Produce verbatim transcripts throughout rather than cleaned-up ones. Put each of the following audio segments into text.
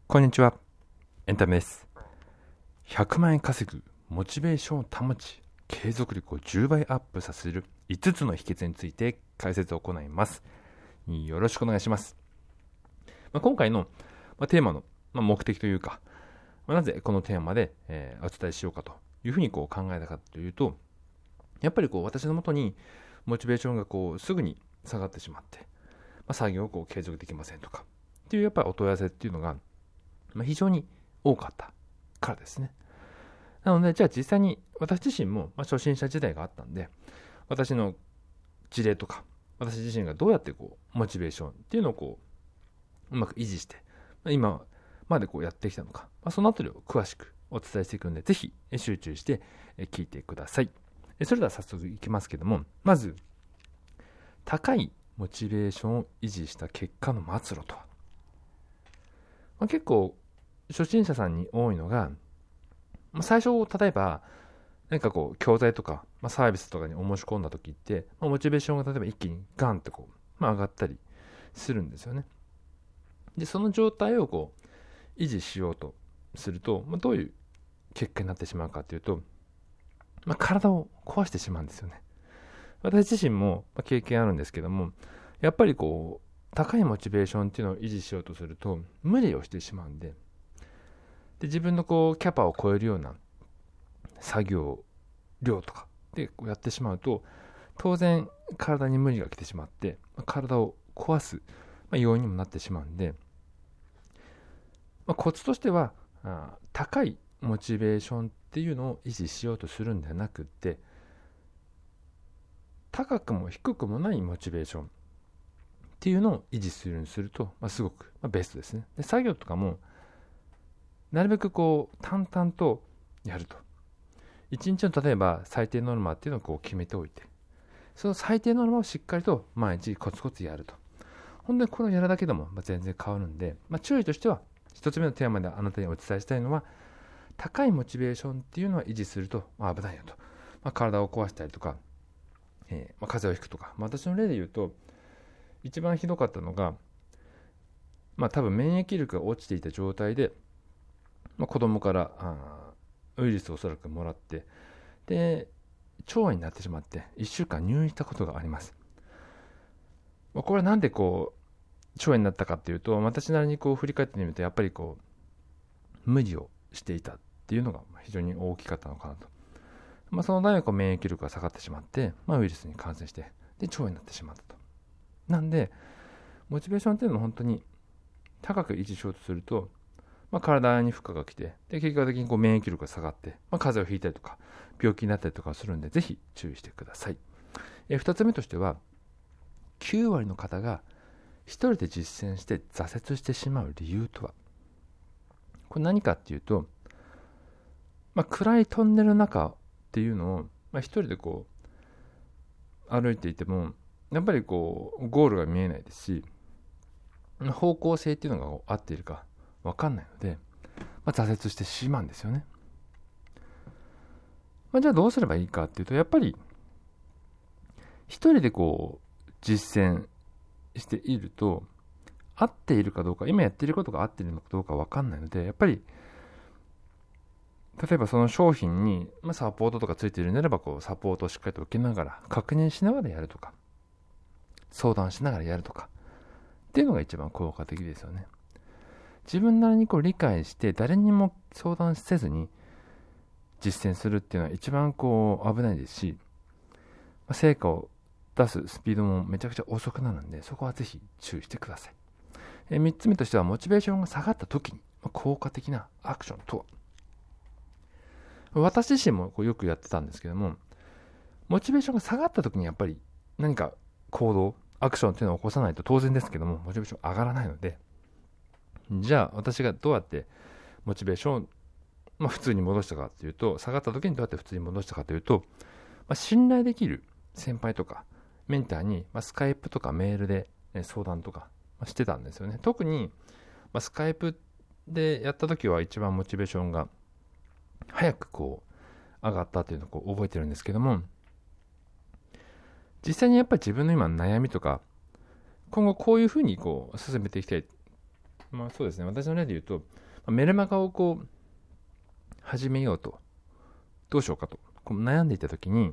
こんにちは。エンタメです。ひゃくまんえん稼ぐ、モチベーションを保ち、継続力をじゅうばいアップさせるいつつの秘訣について解説を行います。よろしくお願いします。まあ、今回の、まあ、テーマの、まあ、目的というか、まあ、なぜこのテーマで、えー、お伝えしようかというふうにこう考えたかというと、やっぱりこう私のもとにモチベーションがこうすぐに下がってしまって、まあ、作業をこう継続できませんとかっていうやっぱりお問い合わせっていうのがまあ、非常に多かったからですね。なので、じゃあ実際に私自身も、まあ、初心者時代があったんで、私の事例とか、私自身がどうやってこう、モチベーションっていうのをこう、うまく維持して、まあ、今までこうやってきたのか、まあ、そのあたりを詳しくお伝えしていくので、ぜひ集中して聞いてください。それでは早速いきますけども、まず、高いモチベーションを維持した結果の末路とは、まあ、結構初心者さんに多いのが、まあ、最初例えば何かこう教材とか、まあ、サービスとかにお申し込んだ時って、まあ、モチベーションが例えば一気にガンってこう、まあ、上がったりするんですよね。でその状態をこう維持しようとすると、まあ、どういう結果になってしまうかというと、まあ、体を壊してしまうんですよね。私自身も経験あるんですけども、やっぱりこう高いモチベーションっていうのを維持しようとすると無理をしてしまうんで、で自分のこうキャパを超えるような作業量とかでこうやってしまうと、当然体に無理が来てしまって体を壊す要因にもなってしまうんで、まあ、コツとしてはあ高いモチベーションっていうのを維持しようとするんではなくって、高くも低くもないモチベーションっていうのを維持するようにすると、まあ、すごく、まあ、ベストですね。で作業とかもなるべくこう淡々とやると。一日の例えば最低ノルマっていうのをこう決めておいて、その最低ノルマをしっかりと毎日コツコツやると。本当にこれをやるだけでも全然変わるんで、まあ、注意としては一つ目のテーマであなたにお伝えしたいのは、高いモチベーションっていうのは維持すると、まあ、危ないよと。まあ、体を壊したりとか、えーまあ、風邪をひくとか、まあ、私の例で言うと一番ひどかったのが、まあ、多分免疫力が落ちていた状態で、まあ、子供からあウイルスをおそらくもらって、で腸炎になってしまっていっしゅうかん入院したことがあります。まあ、これはなんでこう腸炎になったかっていうと、私なりにこう振り返ってみると、やっぱりこう無理をしていたっていうのが非常に大きかったのかなと。まあ、そのために免疫力が下がってしまって、まあ、ウイルスに感染してで腸炎になってしまったと。なんでモチベーションっていうのは本当に高く維持しようとすると、まあ、体に負荷が来て、で結果的にこう免疫力が下がって、まあ、風邪をひいたりとか病気になったりとかするんで、ぜひ注意してください。えふたつめとしては、きゅうわりの方が一人で実践して挫折してしまう理由とは、これ何かっていうと、まあ、暗いトンネルの中っていうのを、まあ、一人でこう歩いていてもやっぱりこうゴールが見えないですし、方向性っていうのが合っているか分かんないので、まあ、挫折してしまうんですよね。まあ、じゃあどうすればいいかっていうと、やっぱり一人でこう実践していると合っているかどうか、今やっていることが合っているのかどうか分かんないので、やっぱり例えばその商品にサポートとかついているのであれば、こうサポートをしっかりと受けながら確認しながらやるとか、相談しながらやるとかっていうのが一番効果的ですよね。自分なりにこう理解して誰にも相談せずに実践するっていうのは一番こう危ないですし、成果を出すスピードもめちゃくちゃ遅くなるんで、そこはぜひ注意してください。えみっつめとしては、モチベーションが下がった時に効果的なアクションとは。私自身もこうよくやってたんですけども、モチベーションが下がった時にやっぱり何か行動アクションっていうのを起こさないと当然ですけども、モチベーション上がらないので、じゃあ私がどうやってモチベーションを、まあ、普通に戻したかというと、下がった時にどうやって普通に戻したかというと、まあ、信頼できる先輩とかメンターに、まあ、スカイプとかメールで相談とかしてたんですよね。特に、まあ、スカイプでやった時は一番モチベーションが早くこう上がったというのをこう覚えてるんですけども、実際にやっぱり自分の今の悩みとか、今後こういうふうにこう進めていきたい、 まあそうですね、私の例で言うと、メルマガをこう始めようと、どうしようかとこう悩んでいた時に、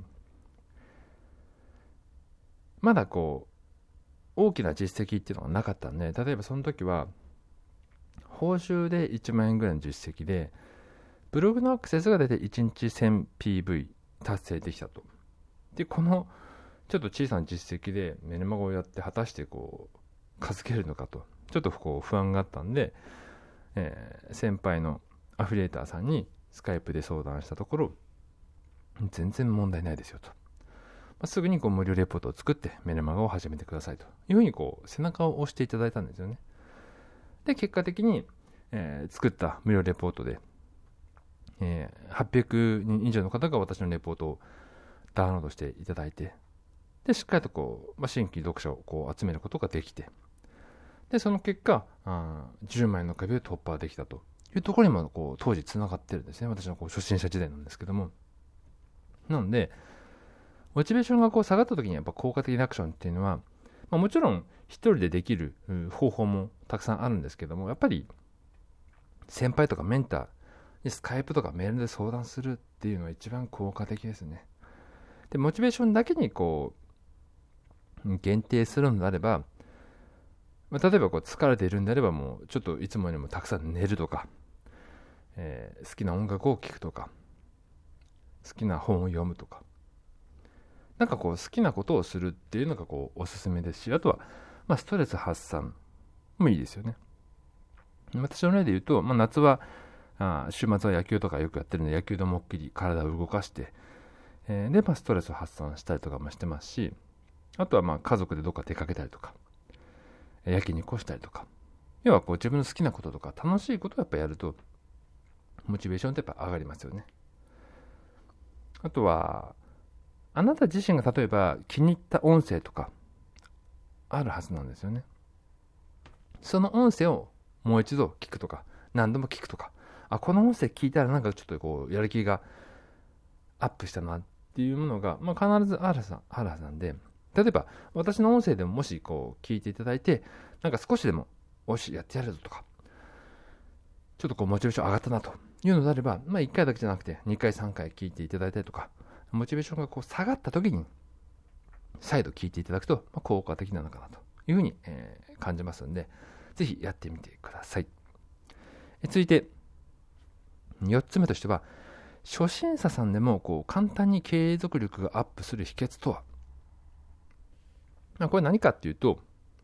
まだこう大きな実績っていうのがなかったんで、例えばその時は報酬でいちまんえんぐらいの実績で、ブログのアクセスが出ていちにち せんピーブイ 達成できたと。で、このちょっと小さな実績でメルマガをやって果たしてこう稼げるのかと、ちょっとこう不安があったんで、えー先輩のアフィリエイターさんにスカイプで相談したところ、全然問題ないですよと。まあ、すぐにこう無料レポートを作ってメルマガを始めてくださいというふうにこう背中を押していただいたんですよね。で、結果的に、えー作った無料レポートで、えーはっぴゃくにん以上の方が私のレポートをダウンロードしていただいて、で、しっかりとこう、まあ、新規読者をこう集めることができて、で、その結果、あじゅうまんえんの壁を突破できたというところにもこう当時つながってるんですね。私のこう初心者時代なんですけども。なので、モチベーションがこう下がった時にやっぱ効果的なアクションっていうのは、まあ、もちろん一人でできる方法もたくさんあるんですけども、やっぱり先輩とかメンターにスカイプとかメールで相談するっていうのは一番効果的ですね。で、モチベーションだけにこう限定するのであれば、まあ、例えばこう疲れているんであれば、もうちょっといつもよりもたくさん寝るとか、えー好きな音楽を聴くとか、好きな本を読むとか、なんかこう好きなことをするっていうのがこうおすすめですし、あとはまあストレス発散もいいですよね。私の例で言うと、まあ、夏はあ週末は野球とかよくやってるので、野球で思いっきり体を動かして、えーで、まあ、ストレスを発散したりとかもしてますし、あとはまあ家族でどっか出かけたりとか、焼肉をしたりとか、要はこう自分の好きなこととか楽しいことをやっぱやるとモチベーションってやっぱ上がりますよね。あとはあなた自身が例えば気に入った音声とかあるはずなんですよね。その音声をもう一度聞くとか、何度も聞くとか、あ、この音声聞いたらなんかちょっとこうやる気がアップしたなっていうものが、まあ、必ずあるはずあるはずなんで、例えば私の音声でももしこう聞いていただいて、なんか少しでもおしやってやるぞとか、ちょっとこうモチベーション上がったなというのであれば、まあ、いっかいだけじゃなくてにかいさんかい聞いていただいたりとか、モチベーションがこう下がった時に再度聞いていただくと、まあ、効果的なのかなというふうに、えー感じますので、ぜひやってみてください。え続いてよっつめとしては、初心者さんでもこう簡単に継続力がアップする秘訣とは、まあ、これ何かっていうと、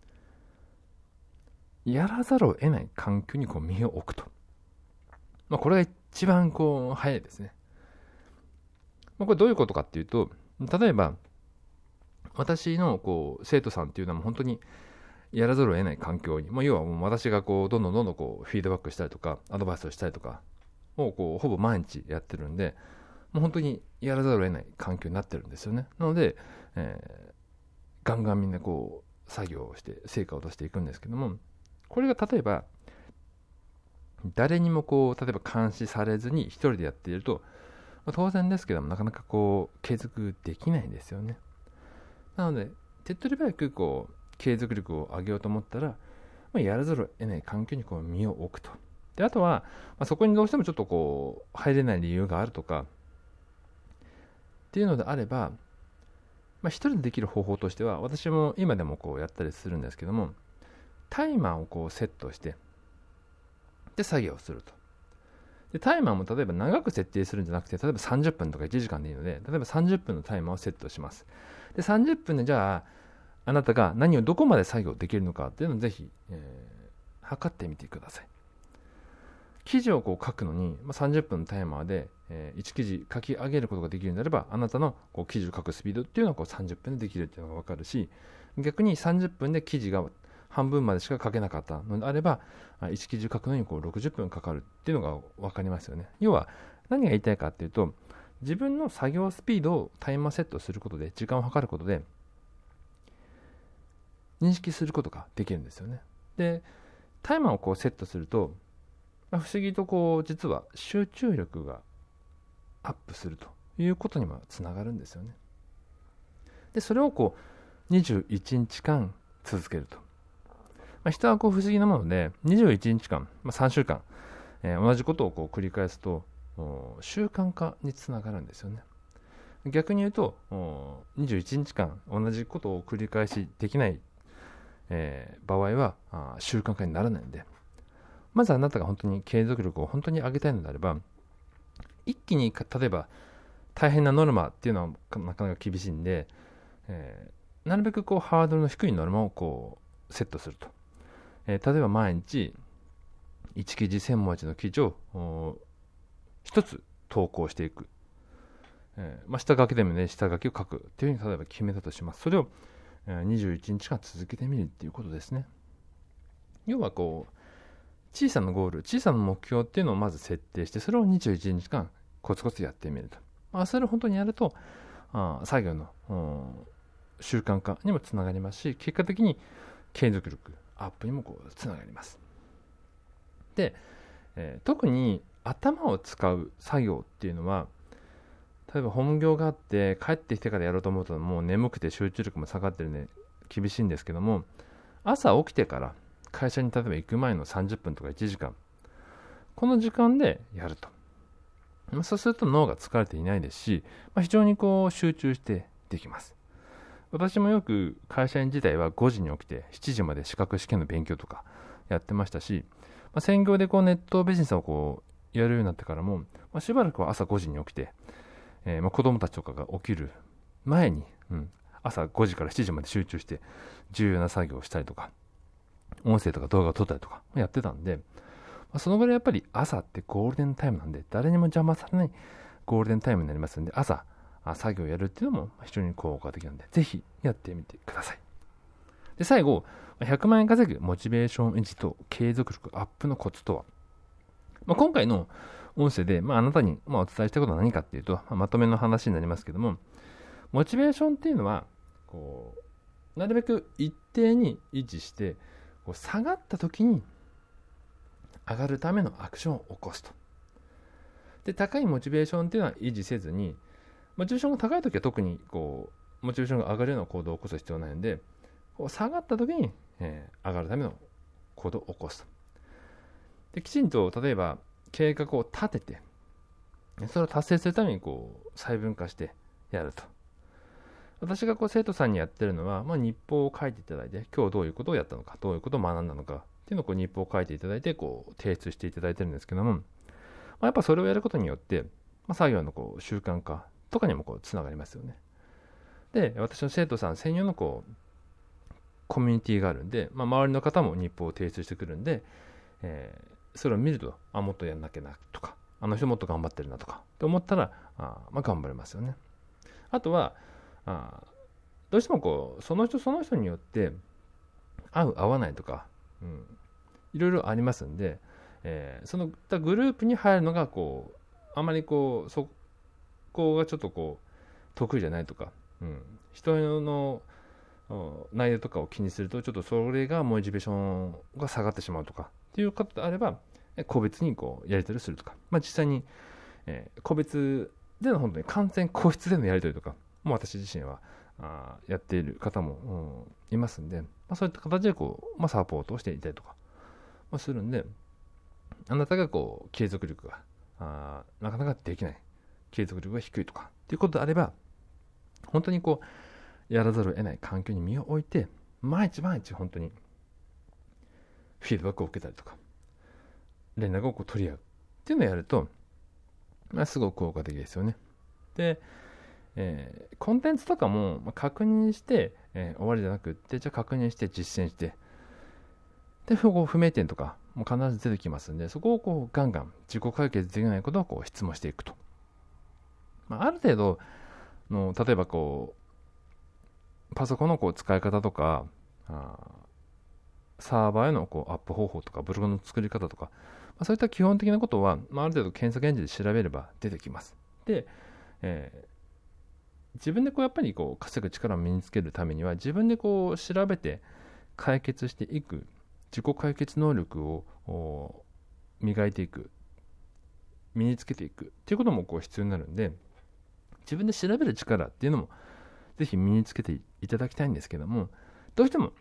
やらざるを得ない環境にこう身を置くと、まあ、これが一番こう早いですね。まあ、これどういうことかっていうと、例えば私のこう生徒さんっていうのはもう本当にやらざるを得ない環境に、まあ、要はもう私がこうどんどんどんどんこうフィードバックしたりとかアドバイスをしたりとかをこうほぼ毎日やってるんで、もう本当にやらざるを得ない環境になってるんですよね。なので、えーガンガンみんなこう作業をして成果を出していくんですけども、これが例えば誰にもこう例えば監視されずに一人でやっていると、まあ、当然ですけどもなかなかこう継続できないんですよね。なので手っ取り早くこう継続力を上げようと思ったら、まあ、やらざるを得ない環境にこう身を置くと。で、あとは、まあ、そこにどうしてもちょっとこう入れない理由があるとかっていうのであれば、まあ、一人でできる方法としては、私も今でもこうやったりするんですけども、タイマーをこうセットしてで作業をすると。でタイマーも例えば長く設定するんじゃなくて、例えばさんじゅっぷんとかいちじかんでいいので、例えばさんじゅっぷんのタイマーをセットします。でさんじゅっぷんでじゃああなたが何をどこまで作業できるのかっていうのをぜひ、えー、測ってみてください。記事をこう書くのに、まあ、さんじゅっぷんのタイマーで、えー、いち記事書き上げることができるのであれば、あなたのこう記事を書くスピードっていうのはこうさんじゅっぷんでできるっていうのが分かるし、逆にさんじゅっぷんで記事が半分までしか書けなかったのであれば、いち記事書くのにこうろくじゅっぷんかかるっていうのが分かりますよね。要は何が言いたいかっていうと、自分の作業スピードをタイマーセットすることで、時間を計ることで認識することができるんですよね。で、タイマーをこうセットすると、まあ、不思議とこう実は集中力がアップするということにもつながるんですよね。で、それをこうにじゅういちにちかん続けると。 まあ、人はこう不思議なもので、にじゅういちにちかん、まあ、さんしゅうかん、えー同じことをこう繰り返すと、お習慣化につながるんですよね。逆に言うと、おにじゅういちにちかん同じことを繰り返しできない、えー場合はあー習慣化にならないので、まずあなたが本当に継続力を本当に上げたいのであれば、一気にか例えば大変なノルマっていうのはなかなか厳しいんで、えーなるべくこうハードルの低いノルマをこうセットすると。えー例えば毎日いち記事せん文字の記事をお一つ投稿していく。えーまあ、下書きでもね、下書きを書くっていうふうに例えば決めたとします。それを、えーにじゅういちにちかん続けてみるっていうことですね。要はこう、小さなゴール、小さな目標っていうのをまず設定して、それをにじゅういちにちかんコツコツやってみると。まあ、それを本当にやると、あ作業のうん習慣化にもつながりますし、結果的に継続力アップにもこうつながります。で、えー特に頭を使う作業っていうのは、例えば本業があって帰ってきてからやろうと思うともう眠くて集中力も下がってるんで厳しいんですけども、朝起きてから会社に例えば行く前のさんじゅっぷんとかいちじかん、この時間でやると、まあそうすると脳が疲れていないですし、まあ、非常にこう集中してできます。私もよく会社員時代はごじに起きてしちじまで資格試験の勉強とかやってましたし、まあ、専業でこうネットビジネスをこうやるようになってからも、まあ、しばらくは朝ごじに起きて、えーまあ、子供たちとかが起きる前に、うん、朝ごじからしちじまで集中して重要な作業をしたりとか、音声とか動画を撮ったりとかやってたんで、まあ、そのぐらいやっぱり朝ってゴールデンタイムなんで、誰にも邪魔されないゴールデンタイムになりますんで、朝あ作業をやるっていうのも非常に効果的なんで、ぜひやってみてください。で、最後、ひゃくまん円稼ぐモチベーション維持と継続力アップのコツとは、まあ、今回の音声で、まあ、あなたに、まあ、お伝えしたいことは何かっていうと、まあ、まとめの話になりますけども、モチベーションっていうのはこうなるべく一定に維持して、こう下がった時に上がるためのアクションを起こすと。で、高いモチベーションっていうのは維持せずに、モチベーションが高い時は特にこうモチベーションが上がるような行動を起こす必要ないので、こう下がった時に、えー上がるための行動を起こすと。で、きちんと例えば計画を立てて、それを達成するためにこう細分化してやると。私がこう生徒さんにやってるのは、まあ、日報を書いていただいて、今日どういうことをやったのか、どういうことを学んだのかっていうのをこう日報を書いていただいて、こう提出していただいてるんですけども、まあ、やっぱそれをやることによって、まあ、作業のこう習慣化とかにもこうつながりますよね。で、私の生徒さん専用のこうコミュニティがあるんで、まあ、周りの方も日報を提出してくるんで、えーそれを見ると、あ、もっとやんなきゃなとか、あの人もっと頑張ってるなとかって思ったら、あまあ、頑張れますよね。あとは、あどうしてもこうその人その人によって合う合わないとか、うん、いろいろありますんで、えーそのグループに入るのがこうあまりこうそこがちょっとこう得意じゃないとか、うん、人のうん内容とかを気にするとちょっとそれがモチベーションが下がってしまうとかっていう方であれば、え個別にこうやり取りするとか、まあ、実際に、えー個別での本当に完全個室でのやり取りとかもう私自身はあやっている方も、うん、いますんで、まあ、そういった形でこう、まあ、サポートをしていたりとか、まあ、するんで、あなたがこう継続力があなかなかできない、継続力が低いとかっていうことであれば、本当にこうやらざるを得ない環境に身を置いて、毎日毎日本当にフィードバックを受けたりとか連絡をこう取り合うっていうのをやると、まあ、すごく効果的ですよね。で、えーコンテンツとかもまあ確認して、えー終わりじゃなくって、じゃあ確認して実践して、でこう不明点とかも必ず出てきますんで、そこをこうガンガン自己解決できないことをこう質問していくと、まあ、ある程度の例えばこうパソコンのこう使い方とか、あサーバーへのこうアップ方法とかブログの作り方とか、まあ、そういった基本的なことは、まあ、ある程度検索エンジンで調べれば出てきます。で、えー自分でこうやっぱりこう稼ぐ力を身につけるためには、自分でこう調べて解決していく自己解決能力を磨いていく、身につけていくっていうこともこう必要になるんで、自分で調べる力っていうのもぜひ身につけていただきたいんですけども、どうしても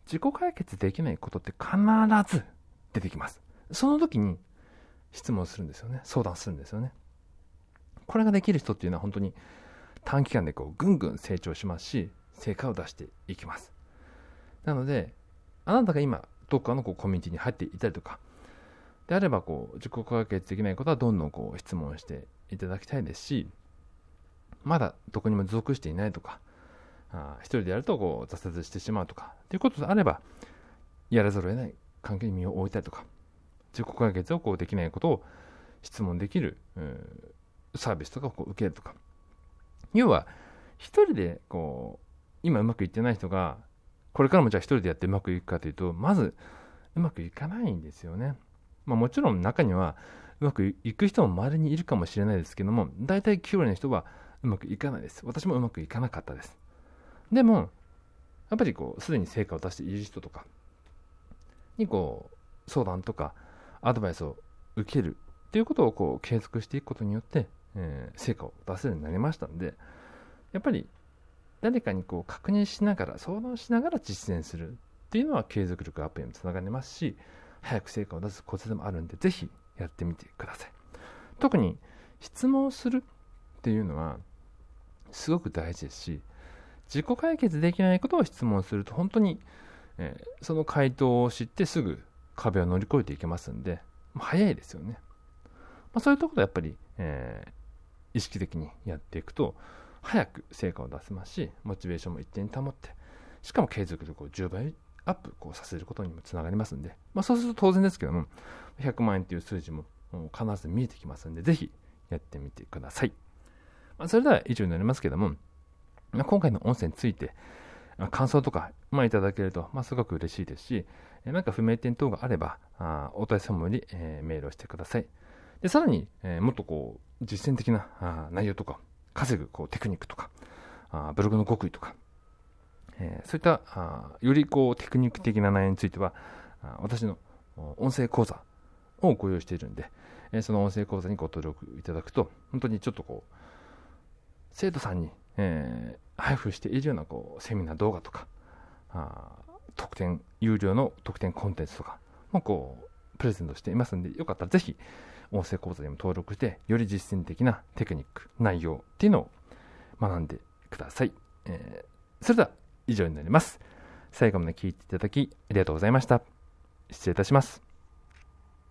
自己解決できないことって必ず出てきます。その時に質問するんですよね。相談するんですよね。これができる人っていうのは本当に短期間でこうぐんぐん成長しますし、成果を出していきます。なので、あなたが今どっかのこうコミュニティに入っていたりとかであれば、こう自己解決できないことはどんどんこう質問していただきたいですし、まだどこにも属していないとか、あ一人でやるとこう挫折してしまうとかということであれば、やらざるを得ない関係に身を置いたりとか、自己解決をこうできないことを質問できる、うん、サービスとかをこう受けるとか、要は一人でこう今うまくいってない人がこれからもじゃあ一人でやってうまくいくかというと、まずうまくいかないんですよね。まあ、もちろん中にはうまくいく人も稀にいるかもしれないですけども、大体きゅう割の人はうまくいかないです。私もうまくいかなかったです。でもやっぱりこうすでに成果を出している人とかにこう相談とかアドバイスを受けるっていうことをこう継続していくことによって、えー、成果を出せるようになりましたので、やっぱり誰かにこう確認しながら相談しながら実践するっていうのは継続力アップにもつながりますし、早く成果を出すコツでもあるんで、ぜひやってみてください。特に質問するっていうのはすごく大事ですし、自己解決できないことを質問すると本当に、えー、その回答を知ってすぐ壁を乗り越えていけますんで、早いですよね。まあ、そういうところやっぱり、えー、意識的にやっていくと早く成果を出せますし、モチベーションも一定に保って、しかも継続力をじゅうばいアップこうさせることにもつながりますんで、まあ、そうすると当然ですけどもひゃくまんえんという数字も必ず見えてきますんで、ぜひやってみてください。まあ、それでは以上になりますけども、まあ、今回の音声について感想とか、まあ、いただけると、まあ、すごく嬉しいですし、何か不明点等があればあお問い合わせフォームに、えー、メールをしてください。でさらに、えー、もっとこう実践的なあ内容とか稼ぐこうテクニックとかあブログの極意とか、えー、そういったあよりこうテクニック的な内容についてはあ私の音声講座をご用意しているんで、えー、その音声講座にご登録いただくと、本当にちょっとこう生徒さんに、えー、配布しているようなこうセミナー動画とかあ特典有料の特典コンテンツとかもこうプレゼントしていますので、よかったらぜひ音声講座にも登録して、より実践的なテクニック内容っていうのを学んでください。えー、それでは以上になります。最後まで聞いていただきありがとうございました。失礼いたします。